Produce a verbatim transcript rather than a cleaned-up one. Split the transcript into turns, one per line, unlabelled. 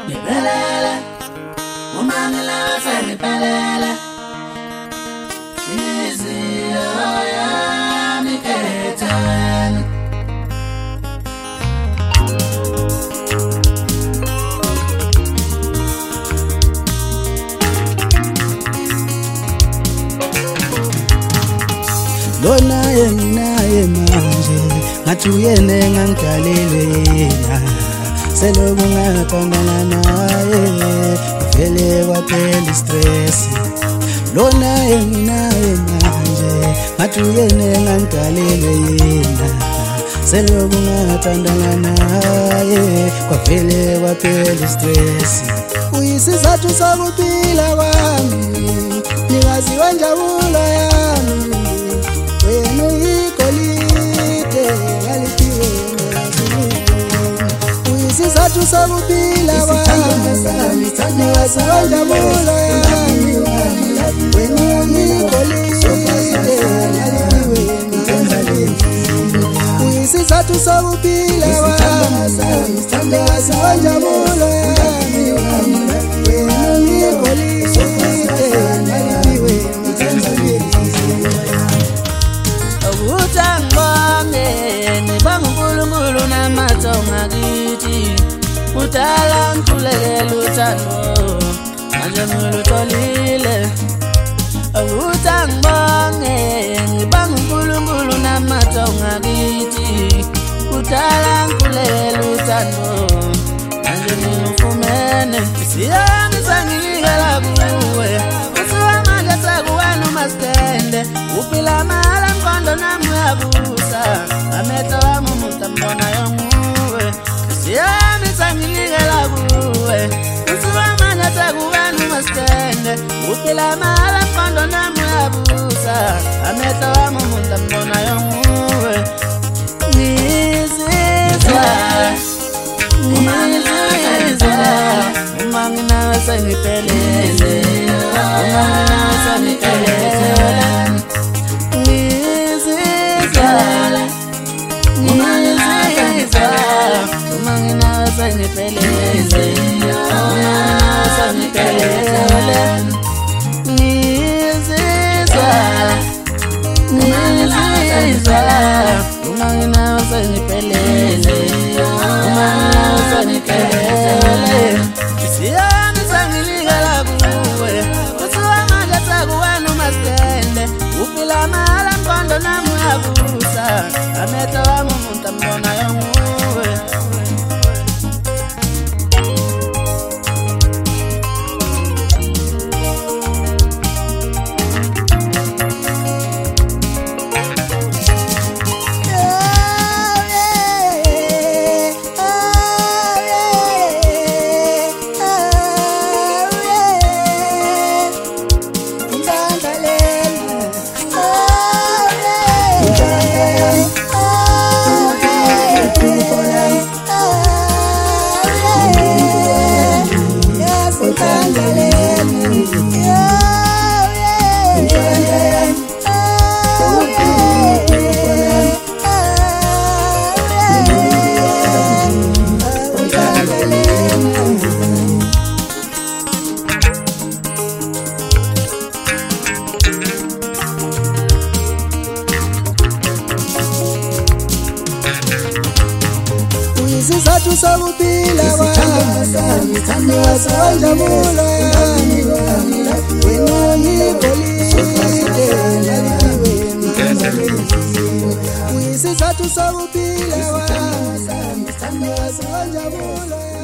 ngiphelele uma ngilahla ngiphelele inhliziyo yami ikhethani
lona enginaye manje ngathi uyena engangidalelwe yena seloku ngaqondana naye vele kwaphela istress lona enginaye manje ngathi uyena engangidalelwe yena seloku ngaqondana naye kwaphela kwaphela istress uyisizathu sokuphila kwami nikaziwa injabulo yami wena uyigolide ngalipiwe uyisizathu sokuphila kwami nikaziwa injabulo yami wena uyigolide ngalipiwe uyisizathu sokuphila kwami nikaziwa injabulo yami wena uyigolide ngalipiwe
Utangibonge ngibonga uNkulunkulu namathonga kithi udala ngikhulekela uthando manje ngilutholile Utangibonge ngibonga uNkulunkulu namathonga kithi udala ngikhulekela uthando manje ngilufumene siyami sangikela kuwe usuhamanga sakuwena umasitende uphila mala mqondo nami uyabusa amehlo wami umuntu ambonayo nguwe siyami sanginikela kuwe usuhamanga sakuwena umasitende uphila mala mqondo nami uyabusa amehlo wami umuntu ambonayo nguwe ngizizwa ngizizwa uma nginawe sengiphelele uma nginawe sengiphelele ngizizwa uma ngizizwa uma nginawe sengiphelele uma nginawe sengiphelele ngizizwa uma ngizizwa uma nginawe sengiphelele uma nginawe sengiphelele siyami sanginikela kuwe usuhamanga sakuwena umasitende uphila mala mqondo nami uyabusa amehlo wami umuntu ambonayo nguwe
isizathu sokuphila kwami nikaziwa injabulo yami wena uyigolide ngalipiwe uyisizathu sokuphila kwami nikaziwa injabulo